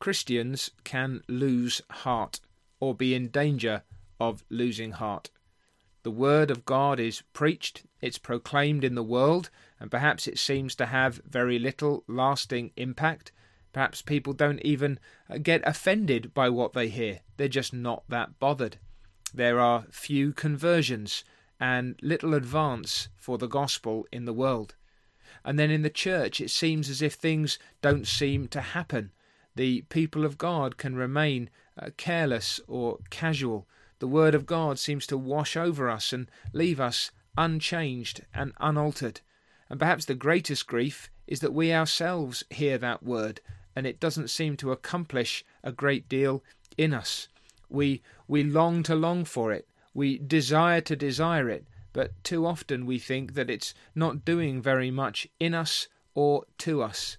Christians can lose heart or be in danger of losing heart. The word of God is preached, it's proclaimed in the world, and perhaps it seems to have very little lasting impact. Perhaps people don't even get offended by what they hear. They're just not that bothered. There are few conversions and little advance for the gospel in the world. And then in the church, it seems as if things don't seem to happen. The people of God can remain careless or casual. The word of God seems to wash over us and leave us unchanged and unaltered. And perhaps the greatest grief is that we ourselves hear that word, and it doesn't seem to accomplish a great deal in us. We long to long for it. We desire to desire it, but too often we think that it's not doing very much in us or to us.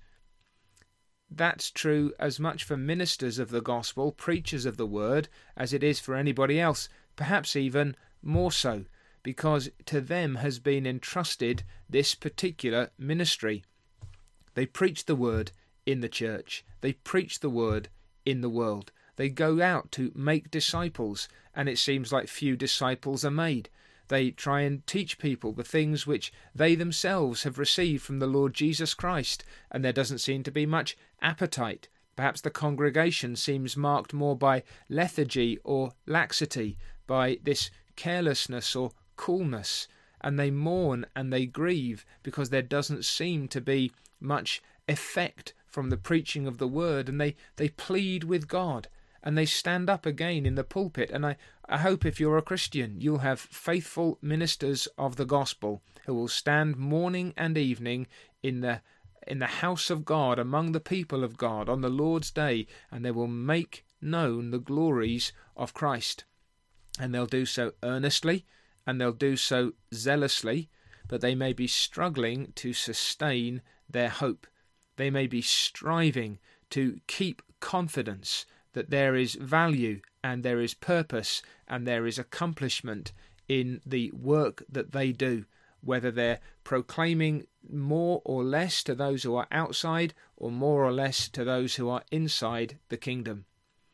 That's true as much for ministers of the gospel, preachers of the word, as it is for anybody else, perhaps even more so, because to them has been entrusted this particular ministry. They preach the word in the church. They preach the word in the world. They go out to make disciples, and it seems like few disciples are made. They try and teach people the things which they themselves have received from the Lord Jesus Christ, and there doesn't seem to be much appetite. Perhaps the congregation seems marked more by lethargy or laxity, by this carelessness or coolness, and they mourn and they grieve because there doesn't seem to be much effect from the preaching of the word, and they plead with God. And they stand up again in the pulpit. And I hope if you're a Christian, you'll have faithful ministers of the gospel who will stand morning and evening in the house of God, among the people of God, on the Lord's day, and they will make known the glories of Christ. And they'll do so earnestly, and they'll do so zealously, but they may be struggling to sustain their hope. They may be striving to keep confidence that there is value and there is purpose and there is accomplishment in the work that they do, whether they're proclaiming more or less to those who are outside or more or less to those who are inside the kingdom.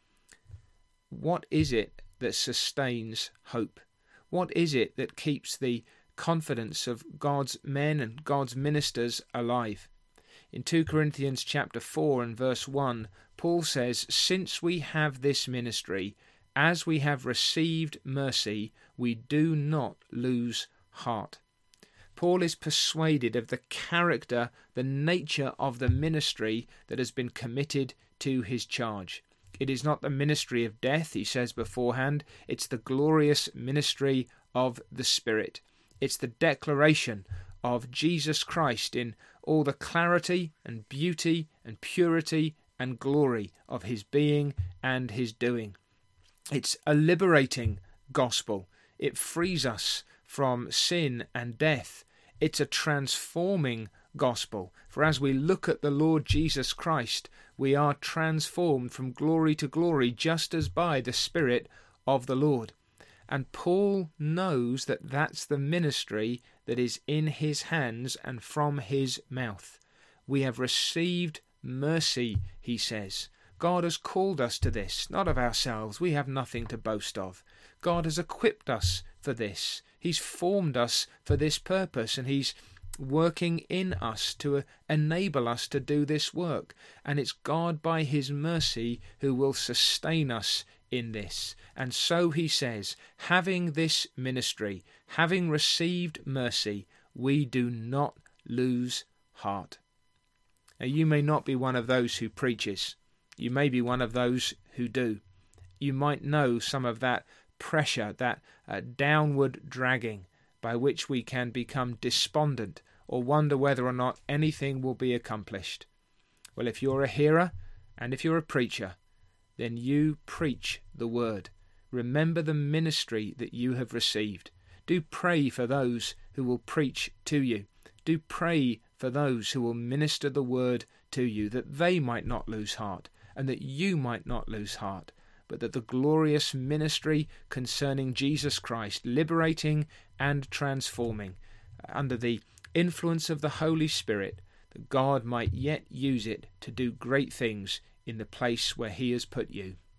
What is it that sustains hope? What is it that keeps the confidence of God's men and God's ministers alive? In 2 Corinthians chapter 4 and verse 1, Paul says, "Since we have this ministry, as we have received mercy, we do not lose heart." Paul is persuaded of the character, the nature of the ministry that has been committed to his charge. It is not the ministry of death, he says beforehand. It's the glorious ministry of the Spirit. It's the declaration of Jesus Christ in all the clarity and beauty and purity and glory of his being and his doing. It's a liberating gospel. It frees us from sin and death. It's a transforming gospel. For as we look at the Lord Jesus Christ, we are transformed from glory to glory, just as by the Spirit of the Lord. And Paul knows that that's the ministry that is in his hands and from his mouth. We have received mercy, he says. God has called us to this, not of ourselves. We have nothing to boast of. God has equipped us for this. He's formed us for this purpose, and he's working in us to enable us to do this work. And it's God by his mercy who will sustain us in this. And so he says, having this ministry, having received mercy, we do not lose heart. Now, you may not be one of those who preaches. You may be one of those who do. You might know some of that pressure, that downward dragging by which we can become despondent or wonder whether or not anything will be accomplished. Well, if you're a hearer and if you're a preacher, then you preach the word. Remember the ministry that you have received. Do pray for those who will preach to you. Do pray for those who will minister the word to you, that they might not lose heart, and that you might not lose heart, but that the glorious ministry concerning Jesus Christ, liberating and transforming, under the influence of the Holy Spirit, that God might yet use it to do great things in the place where He has put you.